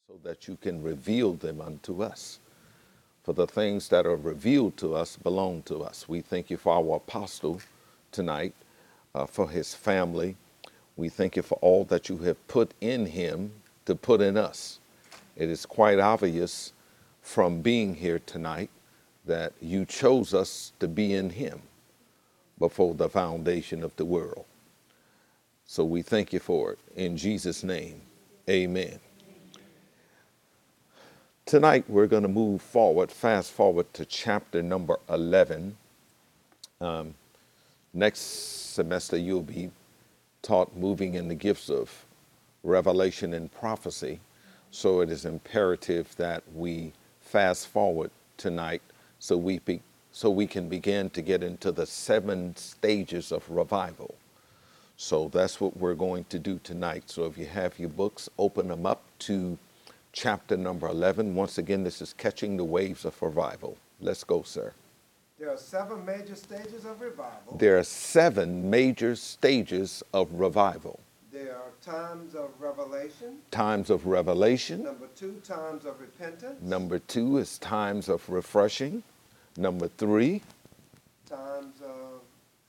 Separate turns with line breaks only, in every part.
so that you can reveal them unto us. For the things that are revealed to us belong to us. We thank you for our apostle tonight, for his family. We thank you for all that you have put in him to put in us. It is quite obvious from being here tonight that you chose us to be in him before the foundation of the world. So we thank you for it. In Jesus' name, amen. Tonight we're going to move forward, fast forward to chapter number 11. Next semester you'll be taught moving in the gifts of revelation and prophecy. So it is imperative that we fast forward tonight so we can begin to get into the 7 stages of revival. So that's what we're going to do tonight. So if you have your books, open them up to chapter number 11. Once again, this is Catching the Waves of Revival. Let's go, sir.
There are 7 major stages of revival.
There are 7 major stages of revival.
There are times of revelation.
Times of revelation.
Number 2, times of repentance.
Number 2 is times of refreshing. Number 3.
Times of,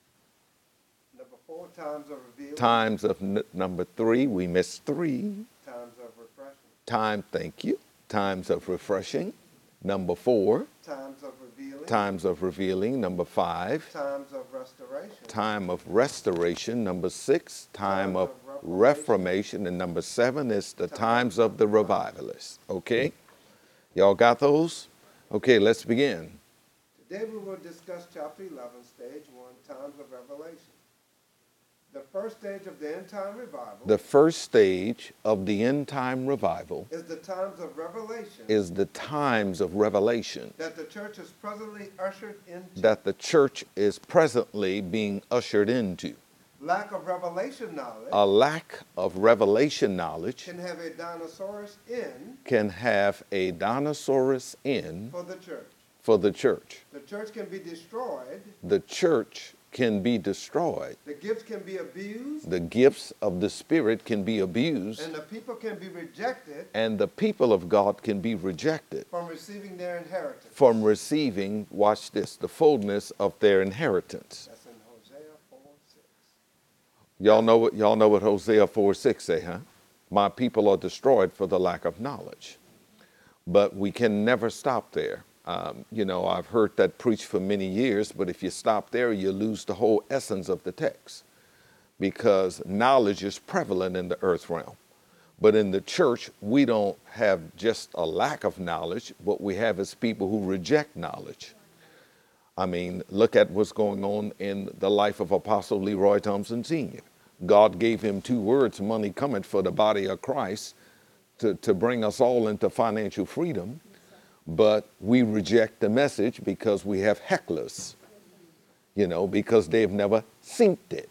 number 4, times of revealing.
Times of number 3, we missed 3.
Times of refreshing.
Thank you. Times of refreshing. Number 4.
Times of revealing.
Times of revealing. Number 5.
Times of restoration.
Time of restoration. Number 6. Time of reformation. And number 7 is the times of the revivalists. Okay? Y'all got those? Okay, let's begin.
Today we will discuss chapter 11, stage 1, times of revelation. The first stage of the end-time revival.
The first stage of the end-time revival
is the times of revelation.
Is the times of revelation
that the church is presently ushered into.
That the church is presently being ushered into.
Lack of revelation knowledge.
A lack of revelation knowledge
can have a dinosaurus in.
Can have a dinosaurus in.
For the church.
For the church.
The church can be destroyed.
The church can be destroyed.
The gifts can be abused.
The gifts of the Spirit can be abused.
And the people can be rejected.
And the people of God can be rejected.
From receiving their inheritance.
From receiving, watch this, the fullness of their inheritance.
That's in Hosea 4:6.
Y'all know what Hosea 4:6 say, huh? My people are destroyed for the lack of knowledge. But we can never stop there. I've heard that preached for many years, but if you stop there, you lose the whole essence of the text, because knowledge is prevalent in the earth realm. But in the church, we don't have just a lack of knowledge. What we have is people who reject knowledge. I mean, look at what's going on in the life of Apostle Leroy Thompson Sr. God gave him 2 words, money cometh, for the body of Christ, to bring us all into financial freedom. But we reject the message because we have hecklers, because they've never seen it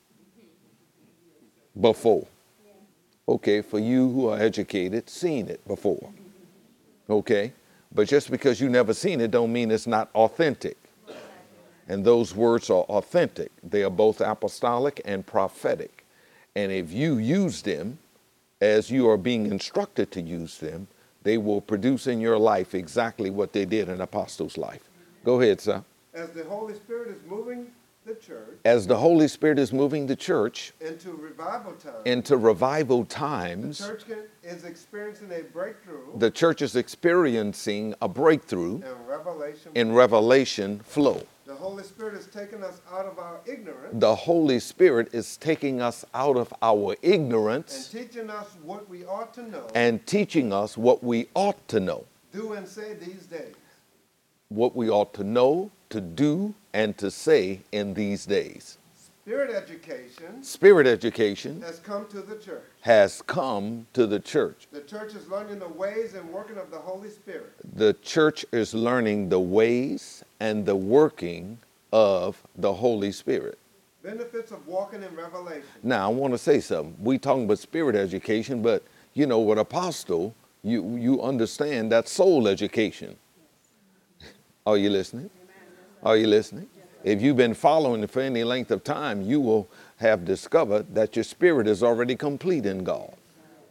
before. Okay, for you who are educated, seen it before. Okay, but just because you never seen it don't mean it's not authentic. And those words are authentic. They are both apostolic and prophetic. And if you use them as you are being instructed to use them, they will produce in your life exactly what they did in Apostles' life. Go ahead, sir.
As the Holy Spirit is moving the church.
As the Holy Spirit is moving the church.
Into revival times.
Into revival times.
The church is experiencing a breakthrough.
The church is experiencing a breakthrough.
In
revelation flow.
The Holy Spirit is taking us out of our ignorance.
The Holy Spirit is taking us out of our ignorance.
And teaching us what we ought to know.
And teaching us what we ought to know.
Do and say these days.
What we ought to know, to do, and to say in these days.
Spirit education.
Spirit education.
Has come to the church.
Has come to the church.
The church is learning the ways and working of the Holy Spirit.
The church is learning the ways and the working of the Holy Spirit.
Benefits of walking in revelation.
Now, I want to say something. We talking about spirit education, but with apostle, you understand that soul education. Are you listening? Are you listening? If you've been following it for any length of time, you will have discovered that your spirit is already complete in God.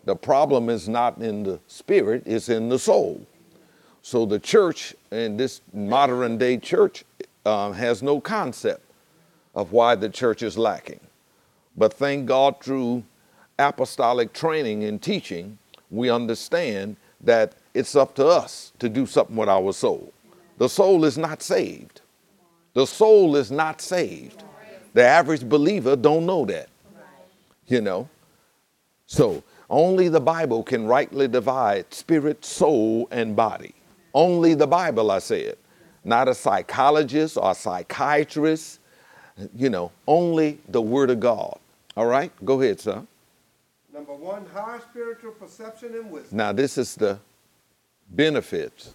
The problem is not in the spirit, it's in the soul. So the church, and this modern day church, has no concept of why the church is lacking. But thank God through apostolic training and teaching, we understand that it's up to us to do something with our soul. The soul is not saved. The soul is not saved. The average believer don't know that, you know. So only the Bible can rightly divide spirit, soul, and body. Only the Bible, I said. Not a psychologist or a psychiatrist, you know, only the Word of God. All right, go ahead, son.
Number one, higher spiritual perception and wisdom.
Now this is the benefits.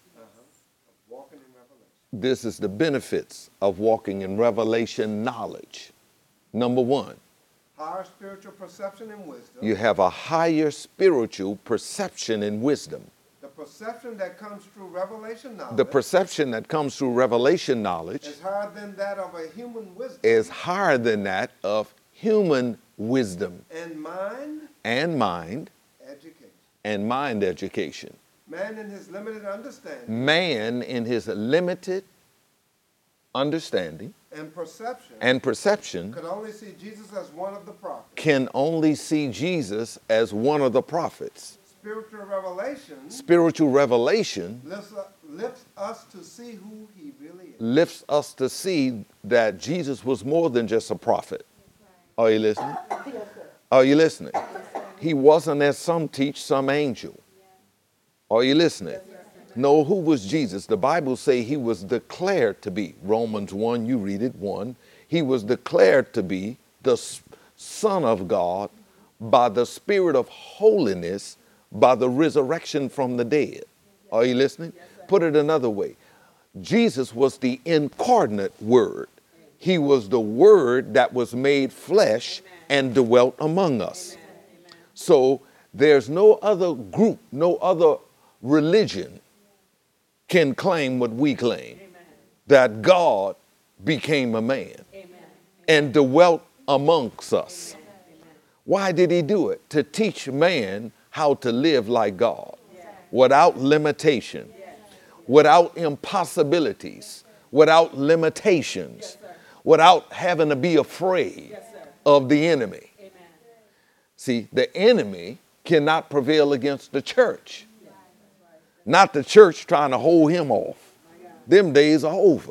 Walking in revelation.
This is the benefits of walking in revelation knowledge. Number one,
Higher spiritual perception and wisdom.
you have a higher spiritual perception and wisdom.
The perception that comes through revelation knowledge
The perception that comes through revelation knowledge
is higher than that of a human wisdom.
is higher than that of human wisdom
And mind
and mind
education.
and mind education.
Man in his limited understanding
Man in his limited understanding
and perception
perception
could only see Jesus as one of the prophets.
can only see Jesus as one of the prophets.
Spiritual revelation
Spiritual revelation
lifts us to see who he really is.
lifts us to see that Jesus was more than just a prophet. Are you listening? Are you listening? He wasn't, as some teach, some angel. Are you listening? No, who was Jesus? The Bible say he was declared to be. Romans 1, you read it, 1. He was declared to be the Son of God by the Spirit of holiness, by the resurrection from the dead. Are you listening? Put it another way. Jesus was the incarnate Word. He was the Word that was made flesh and dwelt among us. So there's no other group, no other religion can claim what we claim, that God became a man and dwelt amongst us. Why did he do it? To teach man how to live like God, without limitation, without impossibilities, without limitations, without having to be afraid of the enemy. See, the enemy cannot prevail against the church. Not the church trying to hold him off. Them days are over.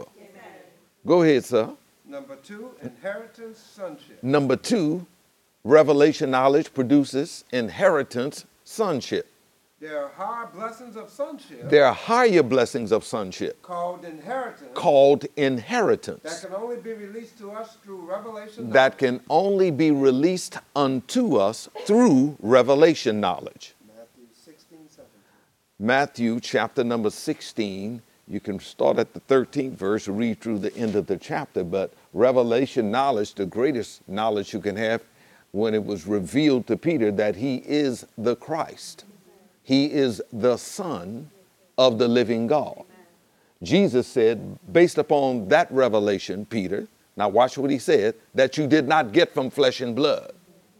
Go ahead, sir.
Number two, inheritance sonship.
Number two, revelation knowledge produces inheritance sonship.
There are higher blessings of sonship
There are higher blessings of sonship
called inheritance
called
that
inheritance
can only be released to us through revelation
that
knowledge.
can only be released unto us through revelation knowledge.
Matthew 16:17.
Matthew chapter number 16, you can start at the 13th verse, read through the end of the chapter, but revelation knowledge, the greatest knowledge you can have, when it was revealed to Peter that he is the Christ. He is the Son of the living God. Jesus said, based upon that revelation, Peter, now watch what he said, that you did not get from flesh and blood,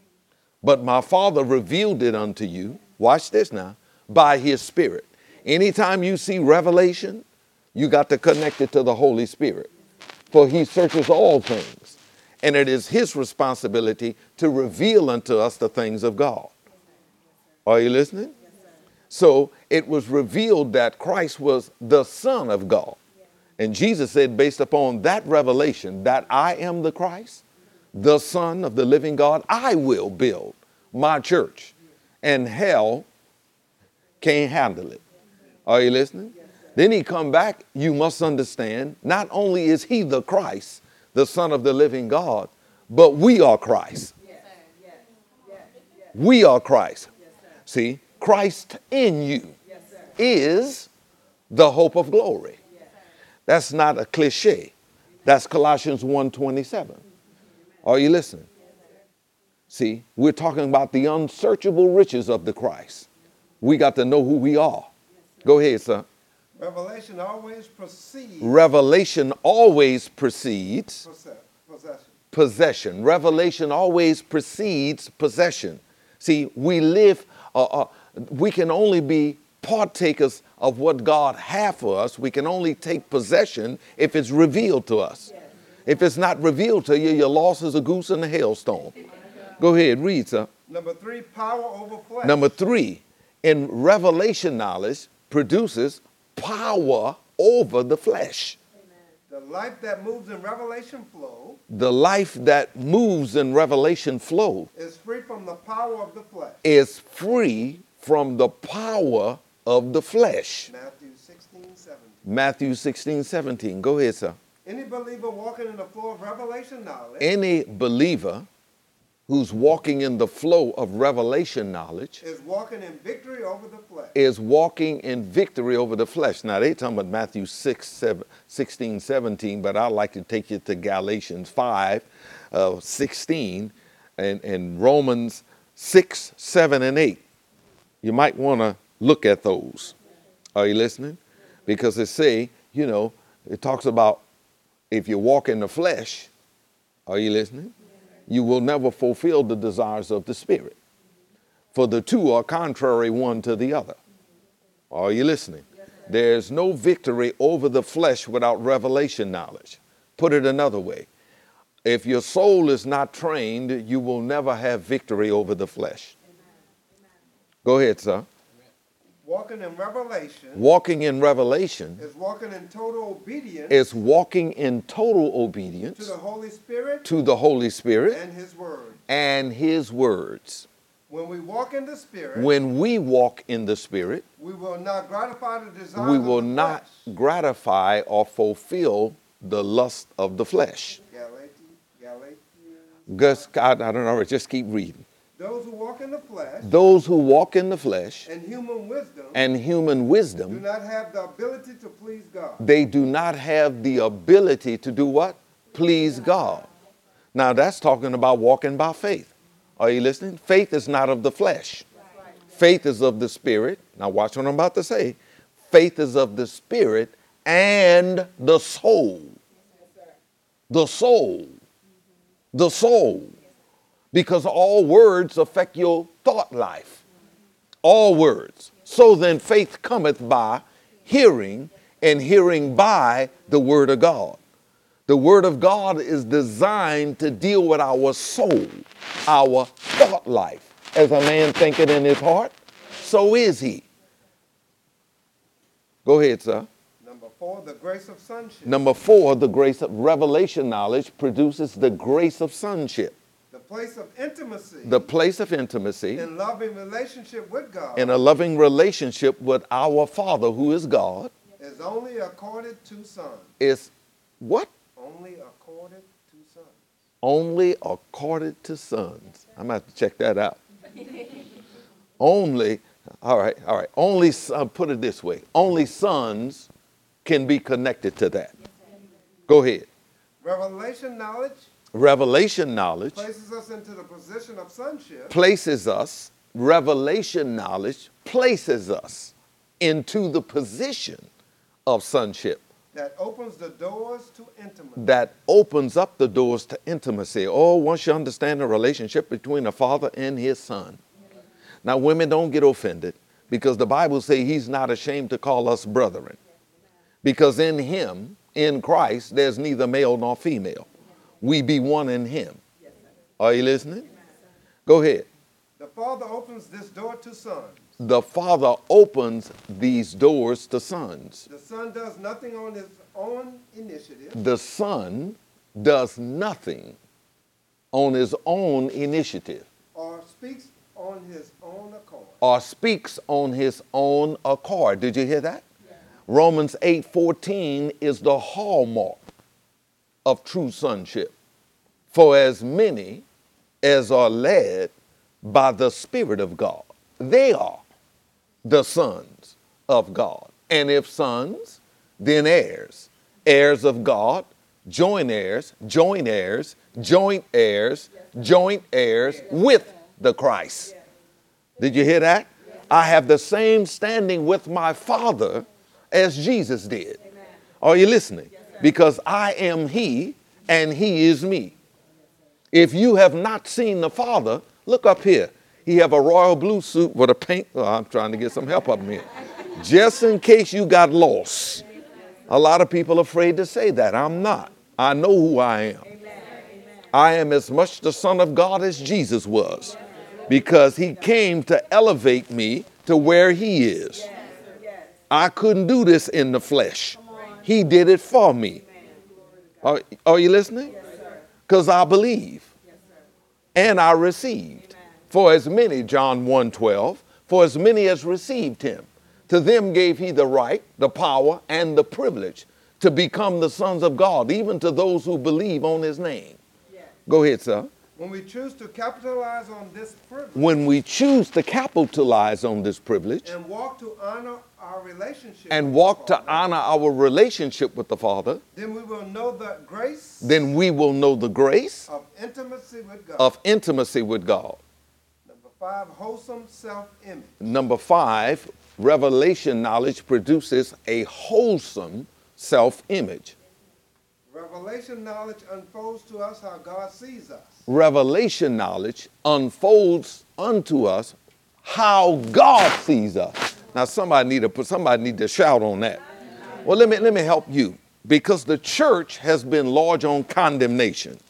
but my Father revealed it unto you, watch this now, by his Spirit. Anytime you see revelation, you got to connect it to the Holy Spirit, for he searches all things, and it is his responsibility to reveal unto us the things of God. Are you listening? So it was revealed that Christ was the Son of God. And Jesus said, based upon that revelation, that I am the Christ, the Son of the living God, I will build my church, and hell can't handle it. Are you listening? Then he come back, you must understand, not only is he the Christ, the Son of the living God, but we are Christ. We are Christ. See, Christ in you is the hope of glory. That's not a cliche. That's Colossians 1:27. Are you listening? See, we're talking about the unsearchable riches of the Christ. We got to know who we are. Go ahead, son.
Revelation always precedes
Revelation always precedes
possession.
possession. Revelation always precedes possession. See, we can only be partakers of what God has for us. We can only take possession if it's revealed to us. If it's not revealed to you, you're lost as a goose in a hailstorm. Go ahead, read, sir.
Number 3, power over flesh.
Number 3, in revelation knowledge produces power over the flesh.
The life that moves in revelation flow
The life that moves in revelation flow
is free from the power of the flesh.
is free from the power of the flesh.
Matthew 16:17.
Matthew 16:17. Go ahead, sir.
Any believer walking in the flow of revelation knowledge
Any believer who's walking in the flow of revelation knowledge
is walking in victory over the flesh.
is walking in victory over the flesh. Now, they talking about Matthew 16, 17, but I'd like to take you to Galatians 5, 16, and Romans 6, 7, and 8. You might want to look at those. Are you listening? Because it talks about if you walk in the flesh, are you listening? You will never fulfill the desires of the Spirit. For the two are contrary one to the other. Are you listening? There's no victory over the flesh without revelation knowledge. Put it another way. If your soul is not trained, you will never have victory over the flesh. Go ahead, sir.
Walking in revelation
Walking in revelation
is walking in total obedience
is walking in total
to
obedience
the Holy Spirit
to the Holy Spirit
and His Word.
and His words.
When we walk in the Spirit,
When we walk in the Spirit,
we will not gratify the desires
we
of
will
the
not
flesh.
gratify or fulfill the lust of the flesh.
Galatians.
I don't know, just keep reading.
Those who walk in the flesh
Those who walk in the flesh
and human wisdom
and human
do
wisdom,
not have the ability to please God.
they do not have the ability to do what? Please God. Now that's talking about walking by faith. Are you listening? Faith is not of the flesh. Faith is of the Spirit. Now watch what I'm about to say. Faith is of the Spirit and the soul. The soul. The soul. Because all words affect your thought life. All words. So then faith cometh by hearing, and hearing by the word of God. The word of God is designed to deal with our soul, our thought life. As a man thinketh in his heart, so is he. Go ahead, sir.
Number 4, the grace of sonship.
Number 4, the grace of revelation knowledge produces the grace of sonship.
The place of intimacy.
The place of intimacy
In loving relationship with God.
in a loving relationship with our Father who is God
Is only accorded to sons.
is what?
Only accorded to sons.
Only accorded to sons. I'm going to have to check that out. Only, all right. Only, put it this way. Only sons can be connected to that. Go ahead.
Revelation knowledge
Revelation knowledge
places us into the position of sonship.
revelation knowledge places us into the position of sonship.
That opens the doors to intimacy.
That opens up the doors to intimacy. Oh, once you understand the relationship between a father and his son. Now, women, don't get offended because the Bible says he's not ashamed to call us brethren. Because in him, in Christ, there's neither male nor female. We be one in him. Are you listening? Go ahead.
The Father opens this door to sons.
The Father opens these doors to sons.
The Son does nothing on his own initiative.
The Son does nothing on his own initiative
Or speaks on his own accord.
or speaks on his own accord. Did you hear that? Yeah. Romans 8:14 is the hallmark of true sonship. For as many as are led by the Spirit of God, they are the sons of God. And if sons, then heirs, heirs of God, joint heirs, joint heirs, joint heirs, joint heirs with the Christ. Did you hear that? I have the same standing with my Father as Jesus did. Are you listening? Because I am he and he is me. If you have not seen the Father, look up here. He have a royal blue suit with a pink. Oh, I'm trying to get some help up here. Just in case you got lost. A lot of people are afraid to say that. I'm not. I know who I am. I am as much the Son of God as Jesus was, because he came to elevate me to where he is. I couldn't do this in the flesh. He did it for me. Are you listening? Because I believe and I received. For as many, John 1:12, for as many as received him, to them gave he the right, the power, and the privilege to become the sons of God, even to those who believe on his name. Go ahead, sir.
When we choose to capitalize on this privilege
When we choose to capitalize on this privilege
and walk to honor our relationship
and
with
walk
the
to
Father,
honor our relationship with the Father,
then we will know the grace
then we will know the grace
of intimacy with God.
of intimacy with God.
Number 5, wholesome self-image.
Number 5, revelation knowledge produces a wholesome self-image.
Revelation knowledge unfolds to us how God sees us.
Revelation knowledge unfolds unto us how God sees us. Now somebody need to shout on that. Well, let me help you, because the church has been large on condemnation.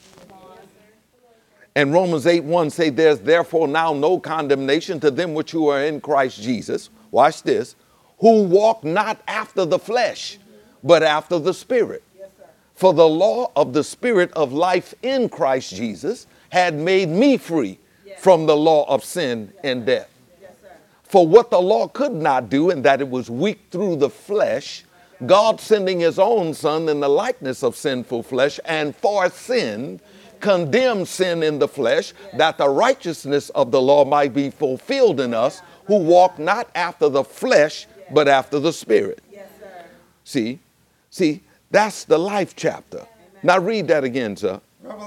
And Romans 8:1 say, there's therefore now no condemnation to them which who are in Christ Jesus. Watch this. Who walk not after the flesh, but after the Spirit. For the law of the Spirit of life in Christ Jesus had made me free from the law of sin and death. For what the law could not do, in that it was weak through the flesh, God sending his own Son in the likeness of sinful flesh, and for sin, condemned sin in the flesh, that the righteousness of the law might be fulfilled in us, who walk not after the flesh, but after the Spirit. See, that's the life chapter. Now read that again, sir.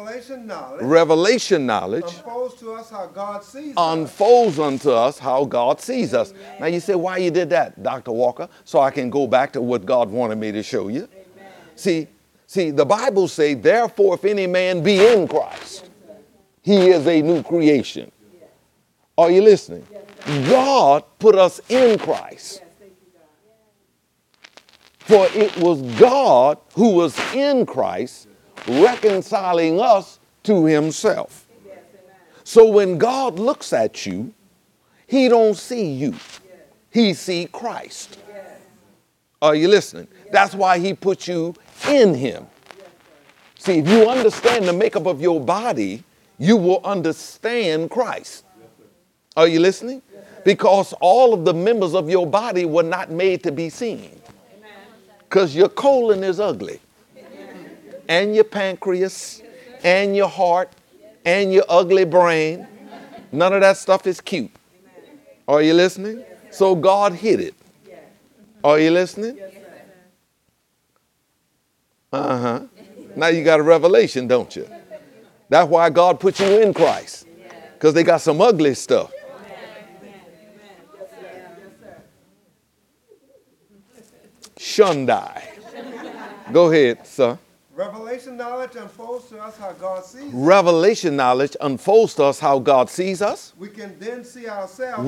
Revelation knowledge unfolds to us how God sees us.
Unfolds unto us how God sees us. Now you say, why you did that, Dr. Walker? So I can go back to what God wanted me to show you. See, the Bible says, therefore, if any man be in Christ, he is a new creation. Are you listening? God put us in Christ. For it was God who was in Christ, reconciling us to himself. So when God looks at you, he don't see you. He see Christ. Are you listening? That's why he put you in him. See, if you understand the makeup of your body, you will understand Christ. Are you listening? Because all of the members of your body were not made to be seen. Because your colon is ugly, and your pancreas, and your heart, and your ugly brain. None of that stuff is cute. Are you listening? So God hid it. Are you listening? Now you got a revelation, don't you? That's why God put you in Christ, because they got some ugly stuff. Shundai. Go ahead, sir.
Revelation knowledge unfolds to us how God sees us.
Revelation knowledge unfolds to us how God sees us.
We can then see ourselves.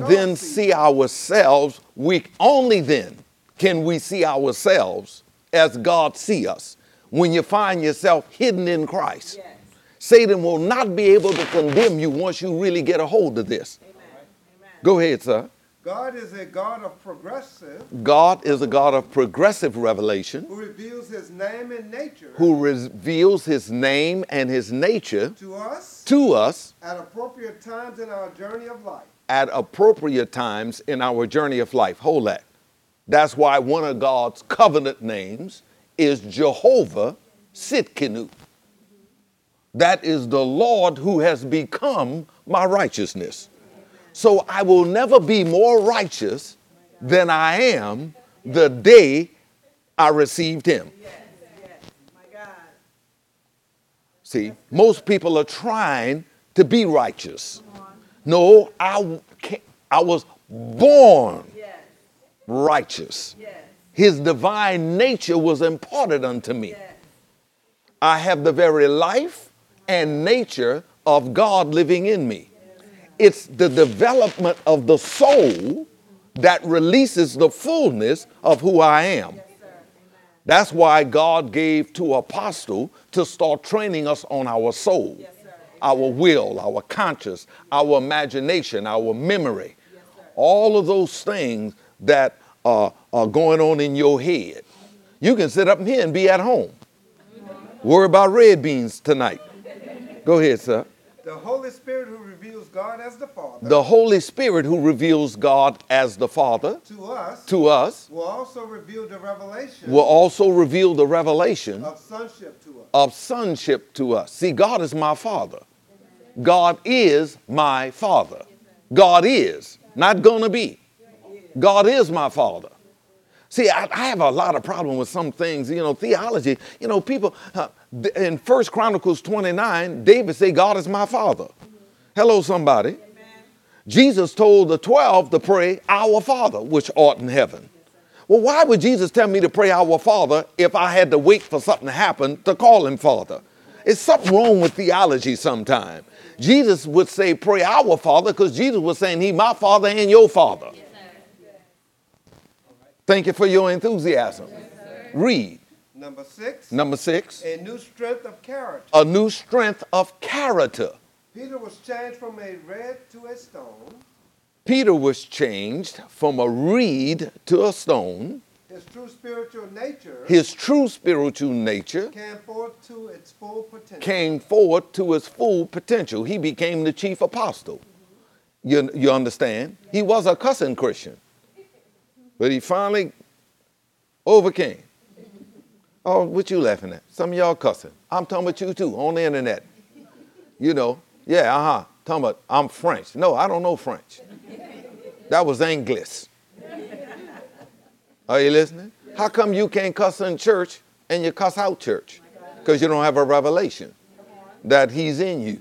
Only then can we see ourselves as God sees us. When you find yourself hidden in Christ, Satan will not be able to condemn you once you really get a hold of this. Go ahead, sir.
God is a God of progressive.
God is a God of progressive revelation.
Who reveals his name and nature.
Who reveals his name and his nature
to us
at
appropriate times in our journey of life.
At appropriate times in our journey of life. Hold that. That's why one of God's covenant names is Jehovah Sitkenu. That is the Lord who has become my righteousness. So I will never be more righteous than I am the day I received him. See, most people are trying to be righteous. No, I was born righteous. His divine nature was imparted unto me. I have the very life and nature of God living in me. It's the development of the soul that releases the fullness of who I am. That's why God gave to apostle to start training us on our soul, our will, our conscience, our imagination, our memory, all of those things that are going on in your head. You can sit up here and be at home. Worry about red beans tonight. Go ahead, sir.
The Holy Spirit who reveals God as the Father.
The Holy Spirit who reveals God as the Father
To us.
will
Also reveal the revelation. Of sonship to us.
Of sonship to us. See, God is my Father. God is my Father. God is, not gonna be. God is my Father. See, I have a lot of problem with some things, theology. People, in 1 Chronicles 29, David said, God is my Father. Hello, somebody. Amen. Jesus told the 12 to pray, Our Father, which art in heaven. Well, why would Jesus tell me to pray Our Father if I had to wait for something to happen to call him Father? It's something wrong with theology sometime. Jesus would say, pray Our Father, because Jesus was saying, He my Father and your Father. Thank you for your enthusiasm. Read.
Number 6. A new strength of character. A new strength of character. Peter was changed from a reed to a stone.
Peter was changed from a reed to a stone.
His true spiritual nature. Came forward to its full potential. He became the chief apostle. You understand? He was a cussing Christian. But he finally overcame. Oh, what you laughing at? Some of y'all cussing. I'm talking about you too, on the internet. Talking about I'm French. No, I don't know French. That was English. Are you listening? How come you can't cuss in church and you cuss out church? Because you don't have a revelation that he's in you.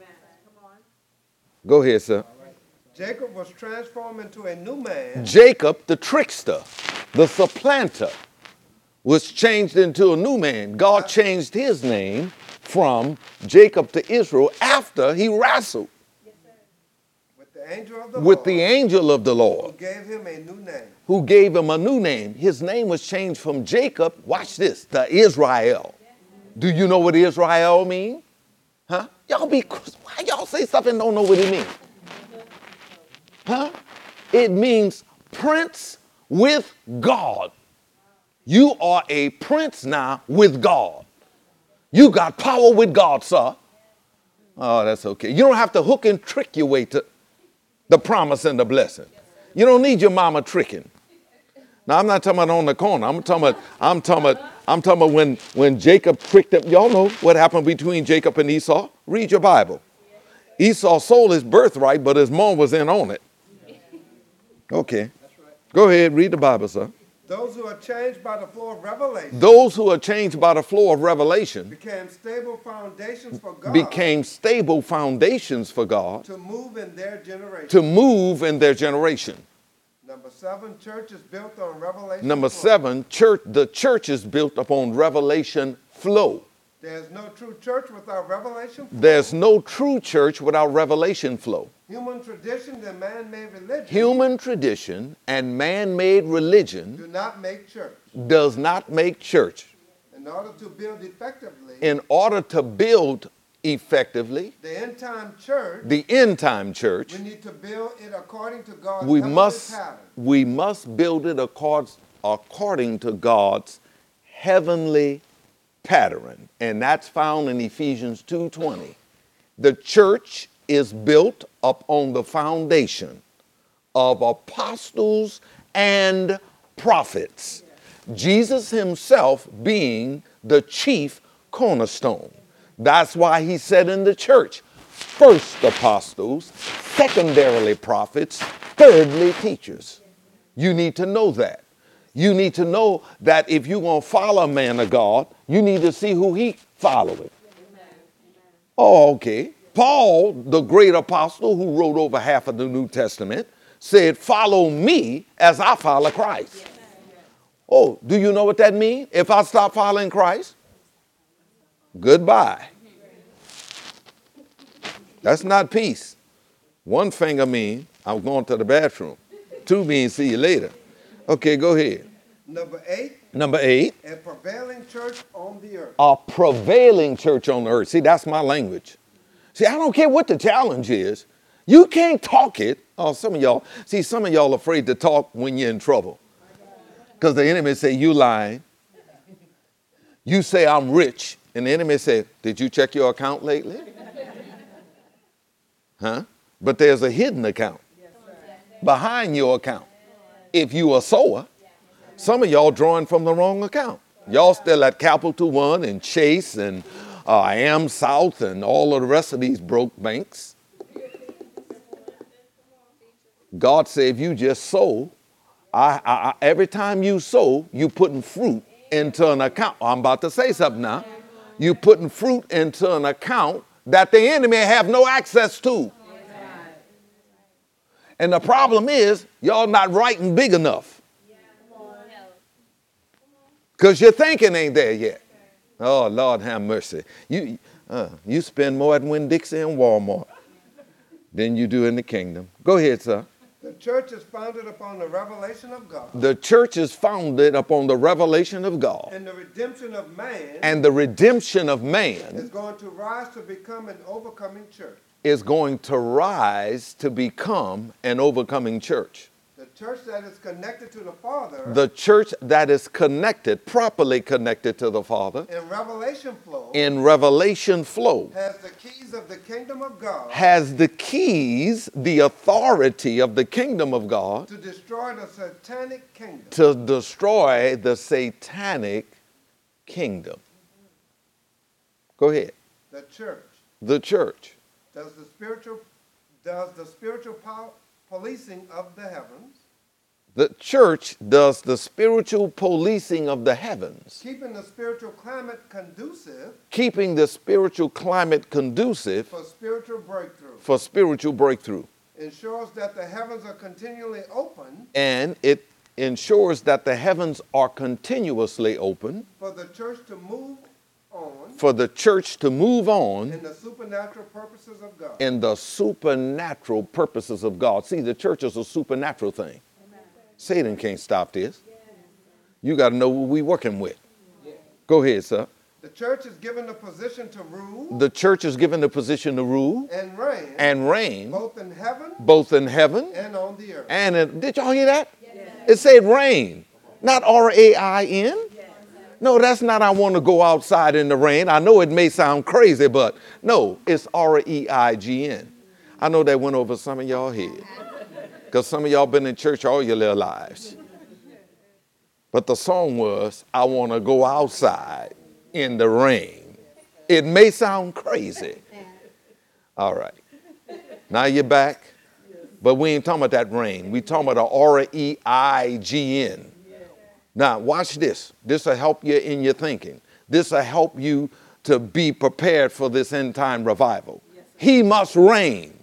Go ahead, sir. Jacob was transformed into a new man.
Jacob, the trickster, the supplanter, was changed into a new man. God changed his name from Jacob to Israel after he wrestled
with the
angel of the Lord.
Who gave him a new name.
His name was changed from Jacob, watch this, to Israel. Do you know what Israel means? Huh? Why y'all say stuff and don't know what it means? Huh? It means prince with God. You are a prince now with God. You got power with God, sir. Oh, that's okay. You don't have to hook and trick your way to the promise and the blessing. You don't need your mama tricking. Now, I'm not talking about on the corner. I'm talking about when Jacob tricked him. Y'all know what happened between Jacob and Esau? Read your Bible. Esau sold his birthright, but his mom was in on it. Okay. Go ahead, read the Bible, sir.
Those who are changed by the flow of revelation. Became stable foundations for God. To move in their generation. Number 7, church is built on revelation.
The church is built upon revelation flow.
There's no true church without revelation flow. Human tradition and man-made religion do not make church.
Does not make church.
In order to build effectively, the end time church, we need to build it according to God's pattern.
We must build it according to God's heavenly pattern, and that's found in Ephesians 2:20. The church is built upon the foundation of apostles and prophets. Jesus himself being the chief cornerstone. That's why he said in the church, first apostles, secondarily prophets, thirdly teachers. You need to know that. You need to know that if you're going to follow a man of God, you need to see who he following. Oh, okay. Paul, the great apostle who wrote over half of the New Testament, said, follow me as I follow Christ. Oh, do you know what that means? If I stop following Christ, goodbye. That's not peace. One finger means I'm going to the bathroom. Two means see you later. Okay, go ahead.
Number 8,
Number 8,
a prevailing church on the earth.
a prevailing church on the earth. See, that's my language. See, I don't care what the challenge is. You can't talk it. Oh, some of y'all afraid to talk when you're in trouble. Because the enemy say, you lying. You say I'm rich. And the enemy say, did you check your account lately? Huh? But there's a hidden account behind your account. If you a sower, some of y'all drawing from the wrong account. Y'all still at Capital One and Chase and Am South and all of the rest of these broke banks. God said if you just sow, every time you sow, you putting fruit into an account. I'm about to say something now. You putting fruit into an account that the enemy have no access to. And the problem is, y'all not writing big enough. Because your thinking ain't there yet. Oh, Lord have mercy. You spend more at Winn-Dixie and Walmart than you do in the kingdom. Go ahead, sir.
The church is founded upon the revelation of God.
The church is founded upon the revelation of God.
And the redemption of man.
And the redemption of man
is going to rise to become an overcoming church.
Is going to rise to become an overcoming church.
The church that is connected to the Father.
The church that is connected, properly connected to the Father.
In revelation flow.
In revelation flow.
Has the keys of the kingdom of God.
Has the keys, the authority of the kingdom of God.
To destroy the satanic kingdom.
To destroy the satanic kingdom. Go ahead.
The church.
The church.
Does the spiritual policing of the heavens.
The church does the spiritual policing of the heavens.
Keeping the spiritual climate conducive.
Keeping the spiritual climate conducive.
For spiritual breakthrough.
For spiritual breakthrough.
Ensures that the heavens are continually open.
And it ensures that the heavens are continuously open.
For the church to move on.
For the church to move on.
In the supernatural purposes of God.
In the supernatural purposes of God. See, the church is a supernatural thing. Amen. Satan can't stop this. You got to know what we're working with. Yeah. Go ahead, sir.
The church is given the position to rule.
The church is given the position to rule.
And reign.
And reign.
Both in heaven.
Both in heaven.
And on the earth.
And did y'all hear that? Yes. It said reign, not R-A-I-N. No, that's not I want to go outside in the rain. I know it may sound crazy, but no, it's R-E-I-G-N. I know that went over some of y'all head because some of y'all been in church all your little lives. But the song was, I want to go outside in the rain. It may sound crazy. All right. Now you're back. But we ain't talking about that rain. We talking about the R-E-I-G-N. Now, watch this. This will help you in your thinking. This will help you to be prepared for this end time revival. Yes, he must reign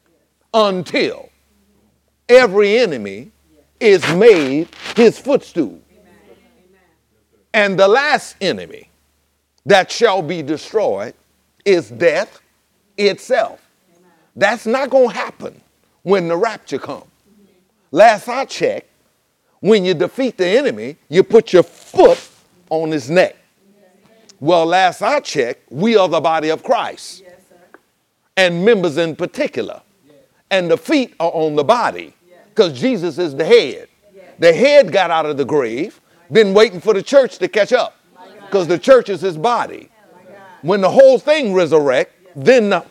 until every enemy is made his footstool. Amen. And the last enemy that shall be destroyed is death itself. Amen. That's not going to happen when the rapture comes. Last I checked, when you defeat the enemy, you put your foot on his neck. Well, last I checked, we are the body of Christ. Yes, sir. And members in particular. Yes. And the feet are on the body because Jesus is the head. Yes. The head got out of the grave, been waiting for the church to catch up because the church is his body. When the whole thing resurrect, then the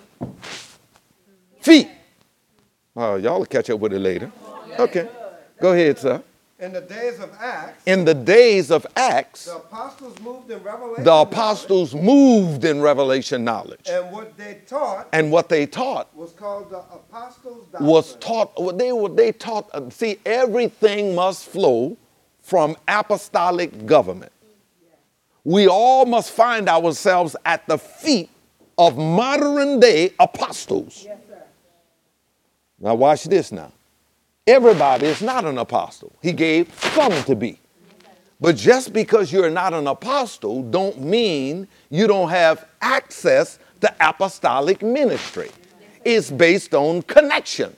feet. Oh, y'all will catch up with it later. Okay. Go ahead, sir.
In the days of Acts.
In the days of Acts.
The apostles moved in revelation.
The apostles moved in revelation knowledge.
And what they taught.
And what they taught.
Was called the apostles' doctrine.
Was taught. They taught. See, everything must flow from apostolic government. We all must find ourselves at the feet of modern day apostles. Yes, sir. Now watch this now. Everybody is not an apostle. He gave some to be. But just because you're not an apostle don't mean you don't have access to apostolic ministry. is based on connection.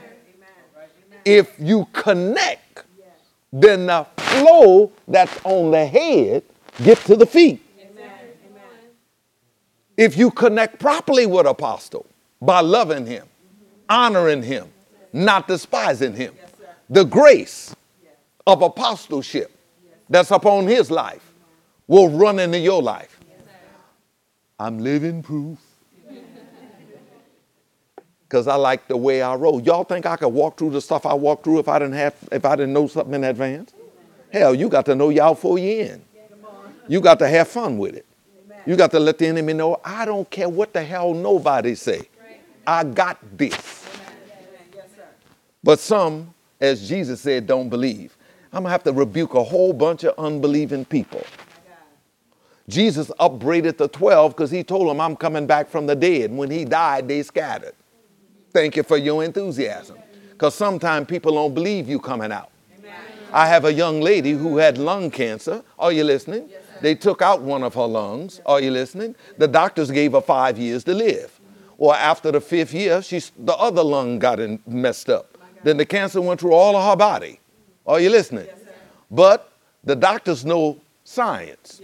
If you connect, then the flow that's on the head gets to the feet. If you connect properly with apostle by loving him, honoring him, not despising him, the grace of apostleship that's upon his life will run into your life. I'm living proof. Because I like the way I roll. Y'all think I could walk through the stuff I walked through if I didn't know something in advance? Hell, you got to know y'all before you in. You got to have fun with it. You got to let the enemy know, I don't care what the hell nobody say. I got this. But some, as Jesus said, don't believe. I'm going to have to rebuke a whole bunch of unbelieving people. Jesus upbraided the 12 because he told them, I'm coming back from the dead. When he died, they scattered. Thank you for your enthusiasm. Because sometimes people don't believe you coming out. I have a young lady who had lung cancer. Are you listening? They took out one of her lungs. Are you listening? The doctors gave her 5 years to live. Or after the 5th year, the other lung got messed up. Then the cancer went through all of her body. Are you listening? But the doctors know science.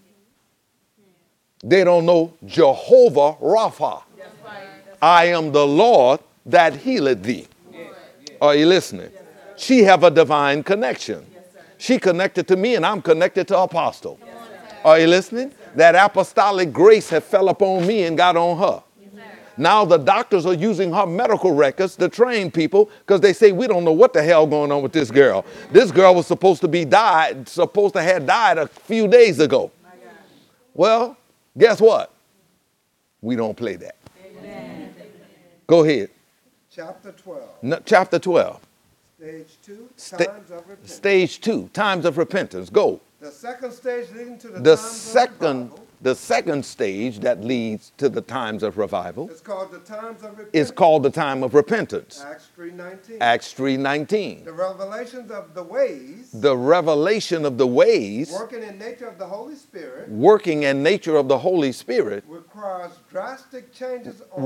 They don't know Jehovah Rapha. I am the Lord that healeth thee. Are you listening? She have a divine connection. She connected to me and I'm connected to apostle. Are you listening? That apostolic grace have fell upon me and got on her. Now the doctors are using her medical records to train people because they say we don't know what the hell going on with this girl. This girl was supposed to have died a few days ago. Well, guess what? We don't play that. Go ahead.
Chapter 12.
No, chapter 12.
Stage 2, times of repentance.
Stage 2, times of repentance. Go.
The second stage leading to
The
the
second stage that leads to the times of revival
it's called the times of repentance.
is called the time of repentance.
Acts 3:19.
Acts 3:19.
The revelations of the ways.
The revelation of the ways,
Working in nature of the Holy Spirit.
working in nature of the Holy Spirit,
Requires drastic changes on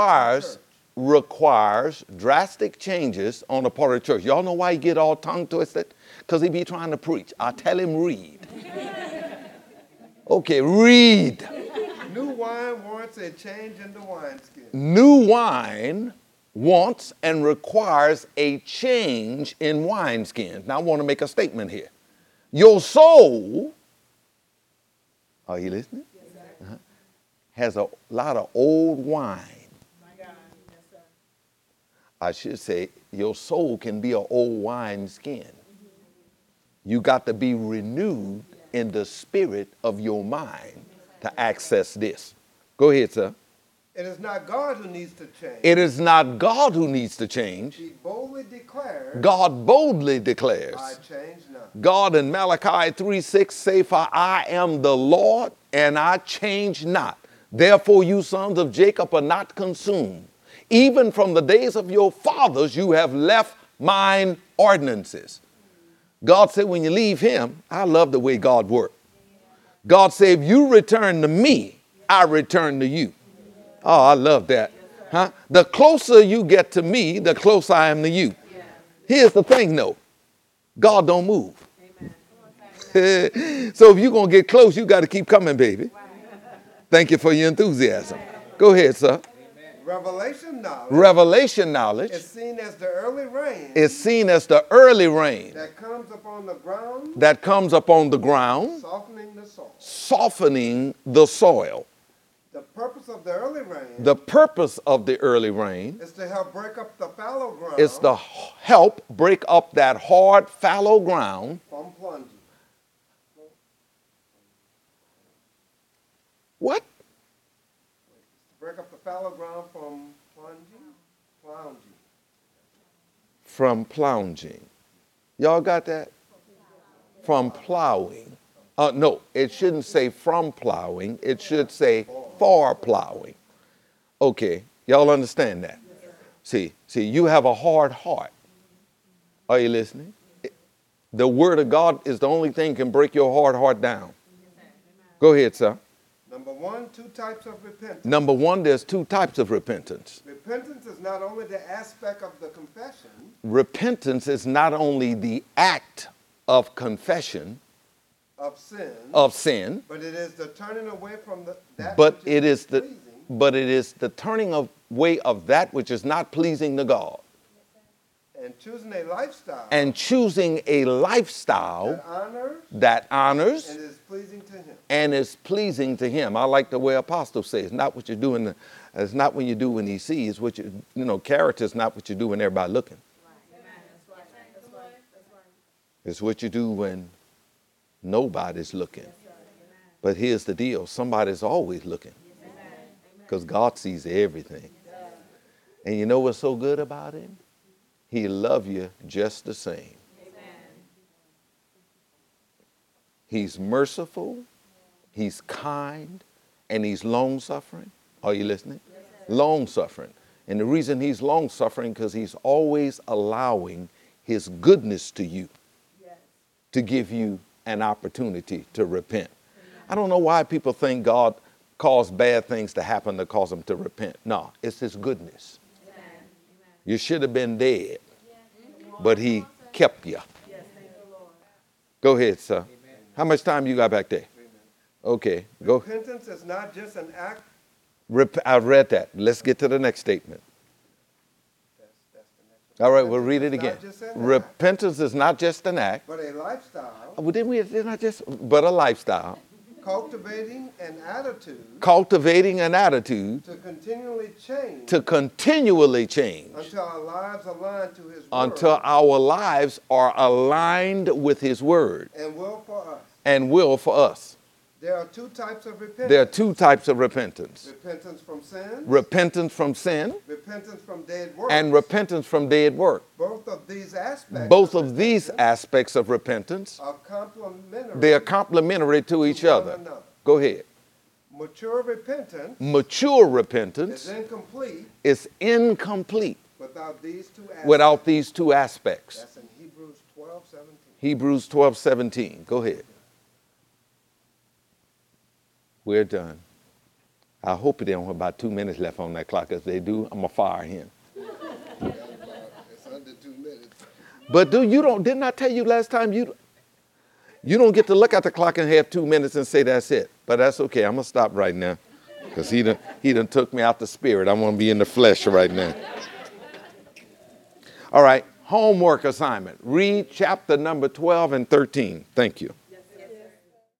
requires drastic changes on the part of the church. Y'all know why he get all tongue twisted? Because he be trying to preach. I tell him read. Okay, read.
the church. New wine warrants a change in the wineskin.
New wine wants and requires a change in wineskins. Now I want to make a statement here. Your soul, are you listening? Has a lot of old wine. I should say your soul can be an old wine skin. You got to be renewed in the spirit of your mind to access this. Go ahead, sir.
It is not God who needs to change.
It is not God who needs to change.
He boldly declares,
God boldly declares.
I change not.
God in Malachi 3:6 say, for I am the Lord and I change not. Therefore you sons of Jacob are not consumed. Even from the days of your fathers you have left mine ordinances. God said when you leave him, I love the way God worked. God said if you return to me, I return to you. Oh, I love that. Huh? The closer you get to me, the closer I am to you. Here's the thing though. God don't move. So if you're going to get close, you got to keep coming, baby. Thank you for your enthusiasm. Go ahead, sir.
Revelation knowledge
is
seen as the early rain.
Is seen as the early rain
That comes upon the ground.
That comes upon the ground.
Softening the soil.
Softening the soil.
The purpose of the early rain.
The purpose of the early rain
is to help break up the fallow ground.
Is to help break up that hard, fallow ground.
From plunging.
What?
Break up the fallow ground from plunging.
From plunging. Y'all got that? From plowing. No, it shouldn't say from plowing. It should say for plowing. Okay, y'all understand that? See, you have a hard heart. Are you listening? The word of God is the only thing can break your hard heart down. Go ahead, sir.
The Number one, two types of repentance.
Number one, there's two types of repentance.
Repentance is not only the aspect of the confession,
Repentance is not only the act of confession
of sin,
but
it is the turning away from that
but
which
it is the
pleasing,
but it is the turning away of that which is not pleasing to God,
and choosing a lifestyle
and choosing a lifestyle
that honors
that honors
and is pleasing to him.
and is pleasing to Him. I like the way Apostle says, not what you do it's not when you do when He sees. What character is not what you do when everybody looking. It's what you do when nobody's looking. But here's the deal: somebody's always looking, because God sees everything. And you know what's so good about Him? He loves you just the same. He's merciful, He's kind, and He's long-suffering. Are you listening? Long-suffering. And the reason He's long-suffering, because He's always allowing His goodness to you to give you an opportunity to repent. I don't know why people think God caused bad things to happen to cause them to repent. No, it's His goodness. You should have been dead, but He kept you. Go ahead, sir. How much time you got back there? Okay, go.
Repentance is not just an act.
I've read that. Let's get to the next statement.
That's the next one.
All right, we'll read it
Repentance
again.
is not just an act,
Repentance is not just an act,
but a lifestyle,
well, but a lifestyle,
cultivating an attitude
cultivating an attitude
to continually change
to continually change
until our lives align to His
until
word
our lives are aligned with His word
and will for us.
and will for us.
There are two types of repentance.
There are two types of repentance:
Repentance from sin,
repentance from sin
repentance from dead works.
and repentance from dead work.
Both of these aspects
Both of these aspects of repentance,
are complementary.
they are complementary to each
one
other.
another.
Go ahead.
Mature repentance
Mature repentance
is incomplete
is incomplete
without these two aspects.
without these two aspects.
That's in Hebrews 12:17.
Hebrews 12:17. Go ahead. We're done. I hope they don't have about 2 minutes left on that clock. If they do, I'm going to fire him.
It's under 2 minutes.
But didn't I tell you last time you don't get to look at the clock and have 2 minutes and say that's it. But that's okay. I'm going to stop right now, because he done took me out the spirit. I want to be in the flesh right now. All right. Homework assignment. Read chapter number 12 and 13. Thank you.